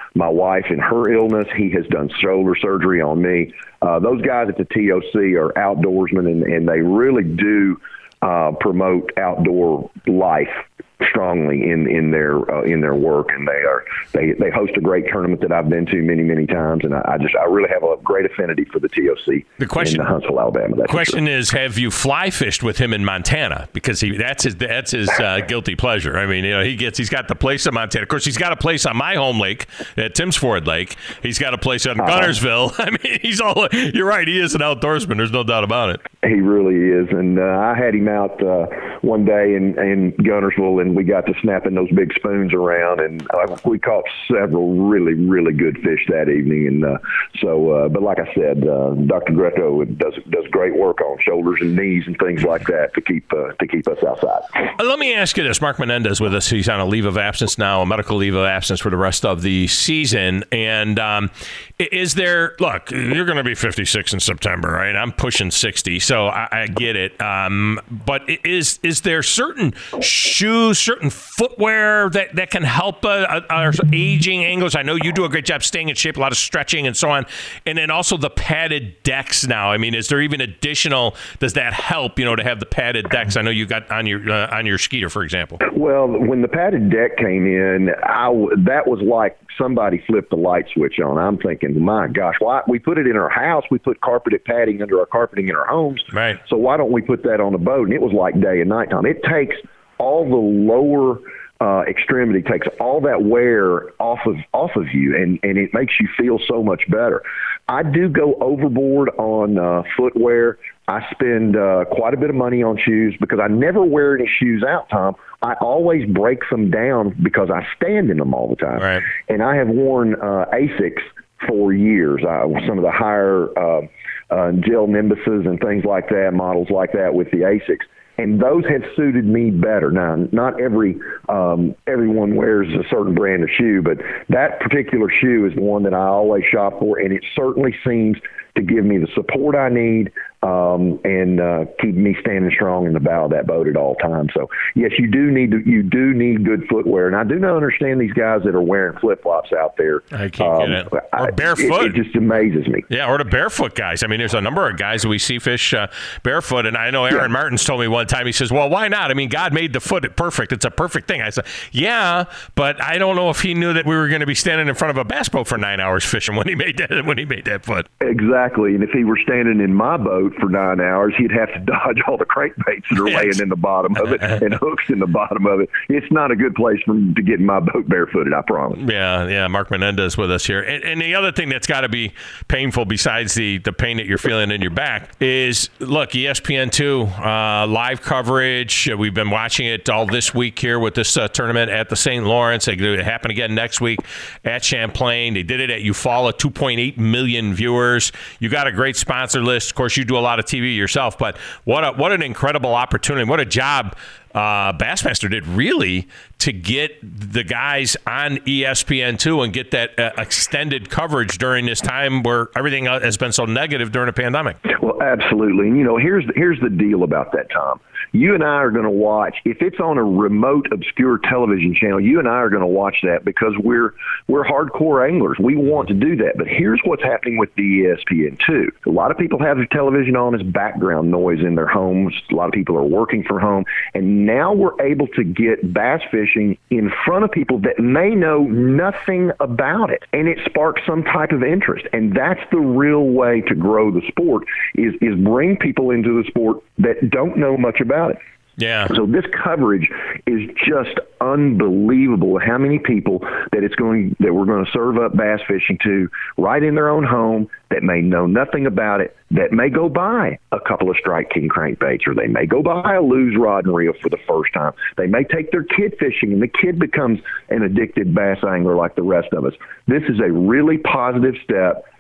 my wife in her illness. He has done shoulder surgery on me. Uh, those guys at the T O C are outdoorsmen, and, and they really do uh, promote outdoor life strongly in in their uh, in their work, and they are they they host a great tournament that I've been to many many times, and I, I just I really have a great affinity for the T O C. The question, in Huntsville, Alabama. The question sure. is, have you fly fished with him in Montana? Because he that's his that's his uh, guilty pleasure. I mean, you know, he gets he's got the place in Montana. Of course, he's got a place on my home lake at Tim's Ford Lake. He's got a place in uh-huh. Gunnersville. I mean, he's all. You're right. He is an outdoorsman. There's no doubt about it. He really is, and uh, I had him out uh, one day in, in Gunnersville, and we got to snapping those big spoons around, and uh, we caught several really, really good fish that evening. And uh, so, uh, but like I said, uh, Doctor Greco does does great work on shoulders and knees and things like that to keep uh, to keep us outside. Let me ask you this: Mark Menendez with us. He's on a leave of absence now, a medical leave of absence for the rest of the season. And um, is there? Look, you're going to be fifty-six in September, right? I'm pushing sixty, so I, I get it. Um, but is is there certain shoes, certain footwear that, that can help uh, our aging anglers? I know you do a great job staying in shape, a lot of stretching and so on. And then also the padded decks now. I mean, is there even additional, does that help, you know, to have the padded decks? I know you got on your uh, on your Skeeter, for example. Well, when the padded deck came in, I, that was like somebody flipped the light switch on. I'm thinking, my gosh, why we put it in our house, we put carpeted padding under our carpeting in our homes. Right. So why don't we put that on the boat? And it was like day and night time. It takes all the lower uh, extremity, takes all that wear off of off of you, and, and it makes you feel so much better. I do go overboard on uh, footwear. I spend uh, quite a bit of money on shoes because I never wear any shoes out, Tom. I always break them down because I stand in them all the time. Right. And I have worn uh, Asics for years. Uh, some of the higher uh, uh, gel Nimbuses and things like that, models like that with the Asics. And those have suited me better. Now, not every um, everyone wears a certain brand of shoe, but that particular shoe is the one that I always shop for, and it certainly seems to give me the support I need um, and uh, keep me standing strong in the bow of that boat at all times. So, yes, you do need to, you do need good footwear, and I do not understand these guys that are wearing flip flops out there. I can't um, get it. Or I, barefoot. It, it just amazes me. Yeah, or the barefoot guys. I mean, there's a number of guys that we see fish uh, barefoot, and I know Aaron yeah. Martins told me one time. He says, "Well, why not? I mean, God made the foot perfect. It's a perfect thing." I said, "Yeah, but I don't know if he knew that we were going to be standing in front of a bass boat for nine hours fishing when he made that when he made that foot." Exactly. And if he were standing in my boat for nine hours, he'd have to dodge all the crankbaits that are yes. laying in the bottom of it and hooks in the bottom of it. It's not a good place for him to get in my boat barefooted, I promise. Yeah, yeah. Mark Menendez with us here. And, and the other thing that's got to be painful besides the, the pain that you're feeling in your back is, look, E S P N two, uh, live coverage. We've been watching it all this week here with this uh, tournament at the Saint Lawrence. It happen again next week at Champlain. They did it at Eufaula, two point eight million viewers. You got a great sponsor list. Of course, you do a lot of T V yourself, but what a, what an incredible opportunity. What a job uh, Bassmaster did, really, to get the guys on E S P N two and get that uh, extended coverage during this time where everything has been so negative during a pandemic. Well, absolutely. And, you know, here's the, here's the deal about that, Tom. You and I are going to watch, if it's on a remote, obscure television channel, you and I are going to watch that because we're we're hardcore anglers. We want to do that. But here's what's happening with the E S P N two. A lot of people have their television on as background noise in their homes. A lot of people are working from home. And now we're able to get bass fishing in front of people that may know nothing about it. And it sparks some type of interest. And that's the real way to grow the sport is, is bring people into the sport that don't know much about it. Yeah. So this coverage is just unbelievable. How many people that it's going that we're going to serve up bass fishing to right in their own home that may know nothing about it, that may go buy a couple of Strike King crankbaits, or they may go buy a Lew's rod and reel for the first time. They may take their kid fishing, and the kid becomes an addicted bass angler like the rest of us. This is a really positive step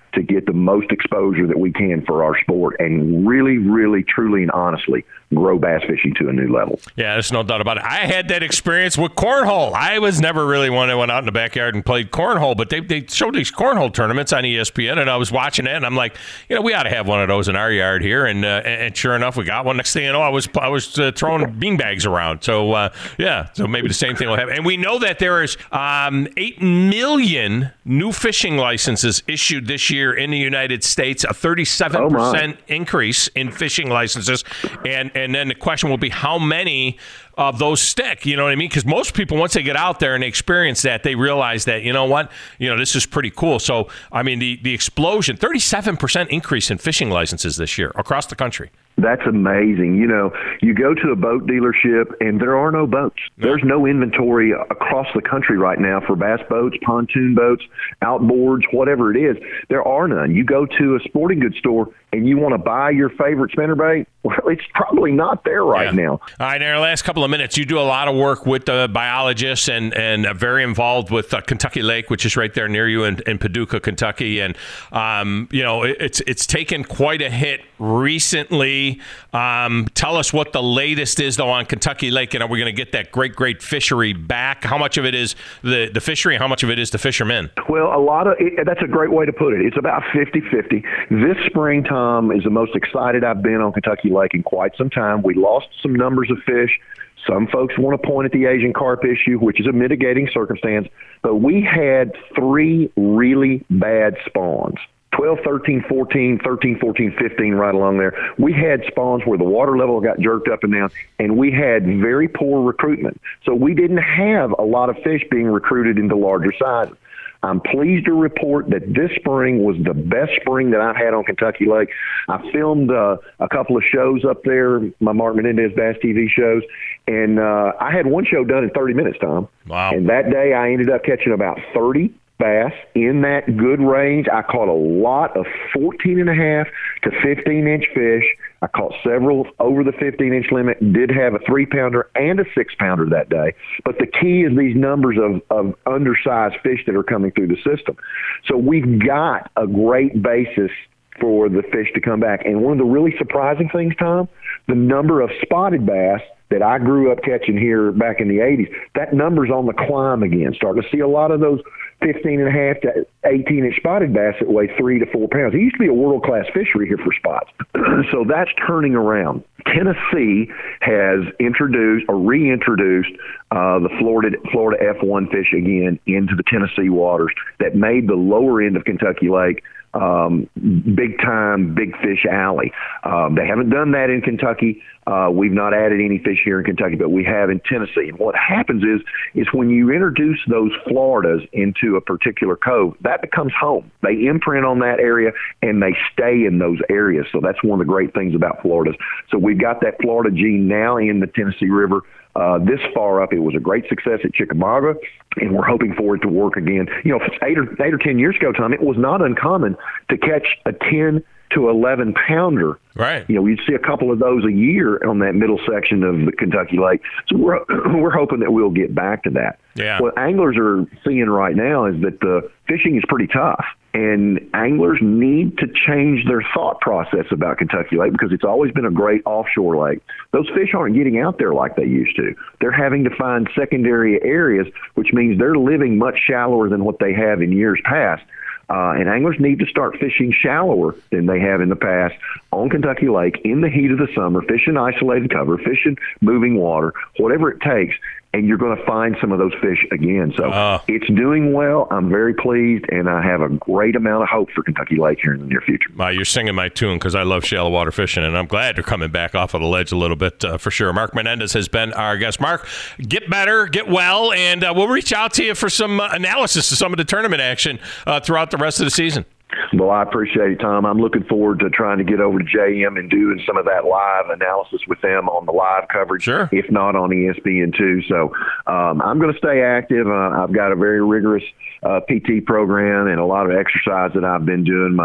to get the most exposure that we can for our sport and really, really, truly, and honestly grow bass fishing to a new level. Yeah, there's no doubt about it. I had that experience with cornhole. I was never really one that went out in the backyard and played cornhole, but they they showed these cornhole tournaments on E S P N, and I was watching it, and I'm like, you know, we ought to have one of those in our yard here, and uh, and sure enough, we got one. Next thing you know, I was I was uh, throwing beanbags around. So uh, yeah, so maybe the same thing will happen. And we know that there is um, eight million new fishing licenses issued this year in the United States, a thirty-seven percent oh increase in fishing licenses, and and then the question will be how many of those stick, you know what I mean? Because most people, once they get out there and they experience that, they realize that, you know what, you know, this is pretty cool. So, I mean, the, the explosion, thirty-seven percent increase in fishing licenses this year across the country. That's amazing. You know, you go to a boat dealership and there are no boats. No. There's no inventory across the country right now for bass boats, pontoon boats, outboards, whatever it is. There are none. You go to a sporting goods store and you want to buy your favorite spinnerbait, well, it's probably not there right yeah. now. All right, in our last couple of minutes, you do a lot of work with the biologists and, and uh, very involved with uh, Kentucky Lake, which is right there near you in, in Paducah, Kentucky. And, um, you know, it, it's it's taken quite a hit recently. Um, tell us what the latest is, though, on Kentucky Lake, and are we going to get that great, great fishery back? How much of it is the, the fishery and how much of it is the fishermen? Well, a lot of it, that's a great way to put it. It's about fifty-fifty. This springtime is the most excited I've been on Kentucky Lake in quite some time. We lost some numbers of fish. Some folks want to point at the Asian carp issue, which is a mitigating circumstance, but we had three really bad spawns. twelve, thirteen, fourteen, thirteen, fourteen, fifteen, right along there. We had spawns where the water level got jerked up and down, and we had very poor recruitment. So we didn't have a lot of fish being recruited into larger sizes. I'm pleased to report that this spring was the best spring that I've had on Kentucky Lake. I filmed uh, a couple of shows up there, my Mark Menendez Bass T V shows, and uh, I had one show done in thirty minutes, Tom. Wow. And that day I ended up catching about thirty bass in that good range. I caught a lot of fourteen and a half to fifteen inch fish. I caught several over the fifteen inch limit, did have a three pounder and a six pounder that day. But the key is these numbers of, of undersized fish that are coming through the system. So we've got a great basis for the fish to come back. And one of the really surprising things, Tom, the number of spotted bass that I grew up catching here back in the eighties, that number's on the climb again. Starting to see a lot of those fifteen and a half to eighteen inch spotted bass that weigh three to four pounds. It used to be a world-class fishery here for spots. So that's turning around. Tennessee has introduced or reintroduced uh, the Florida Florida F one fish again into the Tennessee waters that made the lower end of Kentucky Lake um, big time, big fish alley. Um, they haven't done that in Kentucky. Uh, we've not added any fish here in Kentucky, but we have in Tennessee. And what happens is, is when you introduce those Floridas into a particular cove, that becomes home. They imprint on that area and they stay in those areas. So that's one of the great things about Floridas. So we've got that Florida gene now in the Tennessee River. Uh, this far up, it was a great success at Chickamauga, and we're hoping for it to work again. You know, eight or, eight or ten years ago, Tom, it was not uncommon to catch a ten to eleven pounder. Right. You know, we'd see a couple of those a year on that middle section of the Kentucky Lake. So we're we're hoping that we'll get back to that. Yeah. What anglers are seeing right now is that the fishing is pretty tough, and anglers need to change their thought process about Kentucky Lake because it's always been a great offshore lake. Those fish aren't getting out there like they used to. They're having to find secondary areas, which means they're living much shallower than what they have in years past. Uh, and anglers need to start fishing shallower than they have in the past on Kentucky Lake in the heat of the summer, fishing isolated cover, fishing moving water, whatever it takes, and you're going to find some of those fish again. So uh, it's doing well. I'm very pleased, and I have a great amount of hope for Kentucky Lake here in the near future. Wow, you're singing my tune because I love shallow water fishing, and I'm glad they're coming back off of the ledge a little bit uh, for sure. Mark Menendez has been our guest. Mark, get better, get well, and uh, we'll reach out to you for some uh, analysis of some of the tournament action uh, throughout the rest of the season. Well, I appreciate it, Tom. I'm looking forward to trying to get over to J M and doing some of that live analysis with them on the live coverage, sure. if not on E S P N too. So um, I'm going to stay active. Uh, I've got a very rigorous uh, P T program and a lot of exercise that I've been doing. My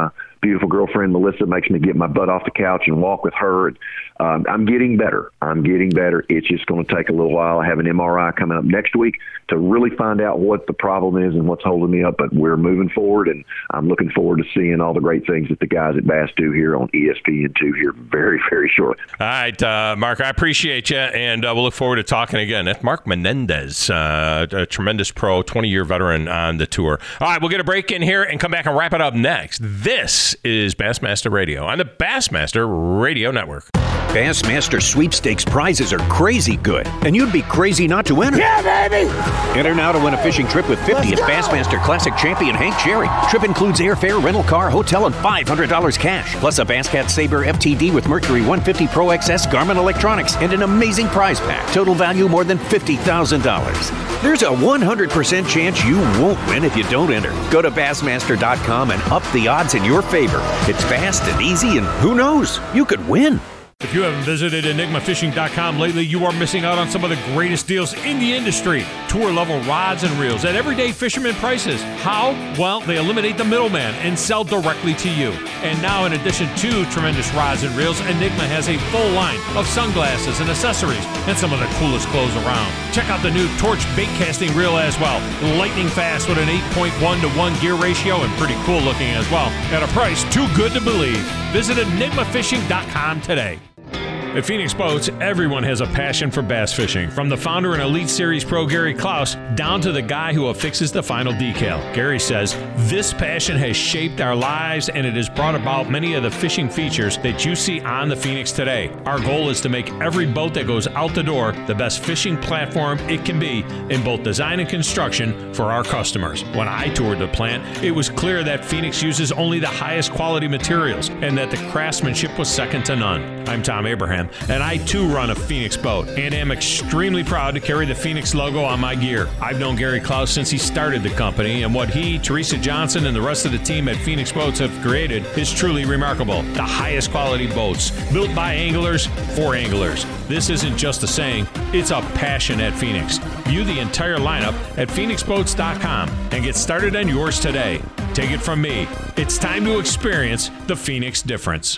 beautiful girlfriend, Melissa, makes me get my butt off the couch and walk with her. And, um, I'm getting better. I'm getting better. It's just going to take a little while. I have an M R I coming up next week to really find out what the problem is and what's holding me up. But we're moving forward, and I'm looking forward to seeing all the great things that the guys at Bass do here on E S P N two here very, very shortly. All right, uh, Mark, I appreciate you, and uh, we'll look forward to talking again. That's Mark Menendez, uh, a tremendous pro, twenty-year veteran on the tour. All right, we'll get a break in here and come back and wrap it up next. This is Bassmaster Radio on the Bassmaster Radio Network. Bassmaster Sweepstakes prizes are crazy good, and you'd be crazy not to enter. Yeah, baby! Enter now to win a fishing trip with fiftieth Bassmaster Classic champion Hank Cherry. Trip includes airfare, rental car, hotel, and five hundred dollars cash, plus a Basscat Saber F T D with Mercury one fifty Pro X S Garmin electronics, and an amazing prize pack. Total value more than fifty thousand dollars. There's a one hundred percent chance you won't win if you don't enter. Go to Bassmaster dot com and up the odds in your favor. It's fast and easy, and who knows, you could win. If you haven't visited enigma fishing dot com lately, you are missing out on some of the greatest deals in the industry. Tour-level rods and reels at everyday fisherman prices. How? Well, they eliminate the middleman and sell directly to you. And now, in addition to tremendous rods and reels, Enigma has a full line of sunglasses and accessories and some of the coolest clothes around. Check out the new Torch bait casting reel as well. Lightning fast with an eight point one to one gear ratio and pretty cool looking as well. At a price too good to believe. Visit enigma fishing dot com today. At Phoenix Boats, everyone has a passion for bass fishing. From the founder and Elite Series pro Gary Klaus, down to the guy who affixes the final decal. Gary says, this passion has shaped our lives and it has brought about many of the fishing features that you see on the Phoenix today. Our goal is to make every boat that goes out the door the best fishing platform it can be in both design and construction for our customers. When I toured the plant, it was clear that Phoenix uses only the highest quality materials and that the craftsmanship was second to none. I'm Tom Abraham, and I too run a Phoenix boat and am extremely proud to carry the Phoenix logo on my gear. I've known Gary Klaus since he started the company, and what he, Teresa Johnson, and the rest of the team at Phoenix Boats have created is truly remarkable. The highest quality boats, built by anglers for anglers. This isn't just a saying, it's a passion at Phoenix. View the entire lineup at phoenix boats dot com and get started on yours today. Take it from me, it's time to experience the Phoenix difference.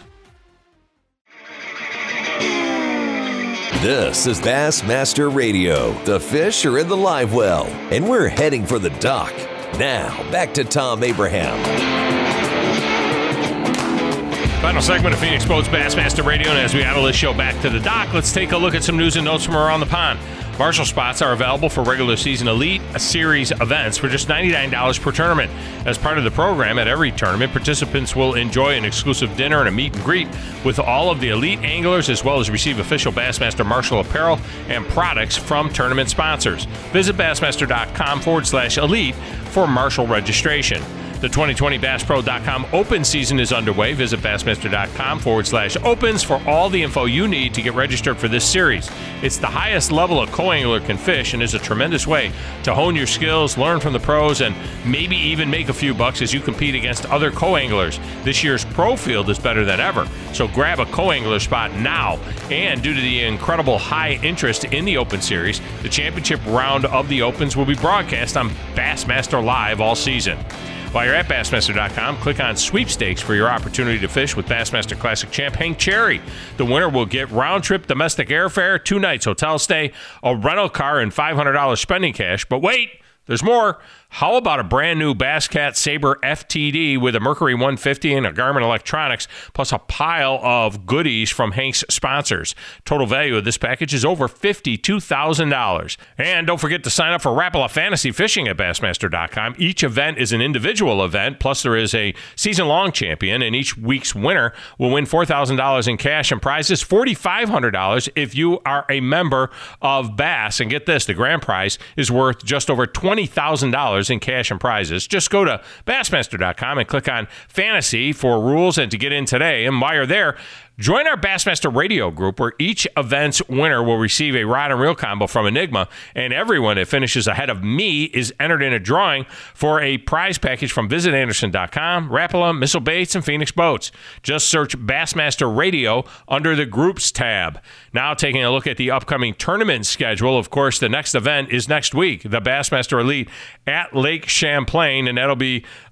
This is Bassmaster Radio. The fish are in the live well, and we're heading for the dock. Now, back to Tom Abraham. Final segment of Phoenix Boats Bassmaster Radio, and as we idle this show back to the dock, let's take a look at some news and notes from around the pond. Marshall spots are available for regular season Elite Series events for just ninety-nine dollars per tournament. As part of the program, at every tournament, participants will enjoy an exclusive dinner and a meet and greet with all of the elite anglers, as well as receive official Bassmaster Marshall apparel and products from tournament sponsors. Visit bassmaster.com forward slash elite for Marshall registration. The twenty twenty Bass Pro dot com open season is underway. Visit bassmaster.com forward slash opens for all the info you need to get registered for this series. It's the highest level a co-angler can fish and is a tremendous way to hone your skills, learn from the pros, and maybe even make a few bucks as you compete against other co-anglers. This year's pro field is better than ever, so grab a co-angler spot now. And due to the incredible high interest in the Open Series, the championship round of the Opens will be broadcast on Bassmaster Live all season. While you're at Bassmaster dot com, click on Sweepstakes for your opportunity to fish with Bassmaster Classic champ Hank Cherry. The winner will get round-trip domestic airfare, two nights hotel stay, a rental car, and five hundred dollars spending cash. But wait, there's more. How about a brand new Basscat Saber F T D with a Mercury one fifty and a Garmin electronics, plus a pile of goodies from Hank's sponsors? Total value of this package is over fifty-two thousand dollars. And don't forget to sign up for Rapala Fantasy Fishing at Bassmaster dot com. Each event is an individual event, plus there is a season-long champion, and each week's winner will win four thousand dollars in cash and prizes, four thousand five hundred dollars if you are a member of Bass. And get this, the grand prize is worth just over twenty thousand dollars in cash and prizes. Just go to Bassmaster dot com and click on Fantasy for rules and to get in today. And while you're there, join our Bassmaster Radio group, where each event's winner will receive a rod and reel combo from Enigma, and everyone that finishes ahead of me is entered in a drawing for a prize package from Visit Anderson dot com, Rapala, Missile Baits, and Phoenix Boats. Just search Bassmaster Radio under the Groups tab. Now taking a look at the upcoming tournament schedule, of course, the next event is next week, the Bassmaster Elite at Lake Champlain, and that'll be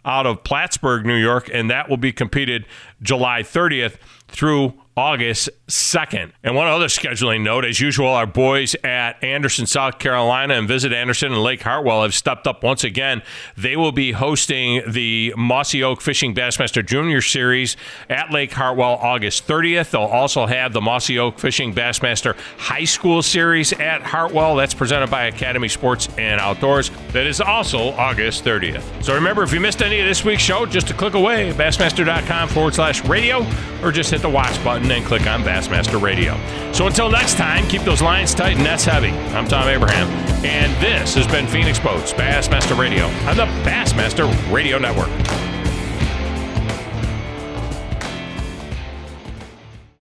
out of Plattsburgh, New York, and that will be competed July thirtieth through August second. And one other scheduling note, as usual, our boys at Anderson, South Carolina, and Visit Anderson and Lake Hartwell have stepped up once again. They will be hosting the Mossy Oak Fishing Bassmaster Junior Series at Lake Hartwell August thirtieth. They'll also have the Mossy Oak Fishing Bassmaster High School Series at Hartwell. That's presented by Academy Sports and Outdoors. That is also August thirtieth. So remember, if you missed any of this week's show, just a click away, bassmaster.com forward slash radio, or just hit the watch button and click on Bassmaster Radio. So until next time, keep those lines tight and nets heavy. I'm Tom Abraham, and this has been Phoenix Boats Bassmaster Radio on the Bassmaster Radio Network.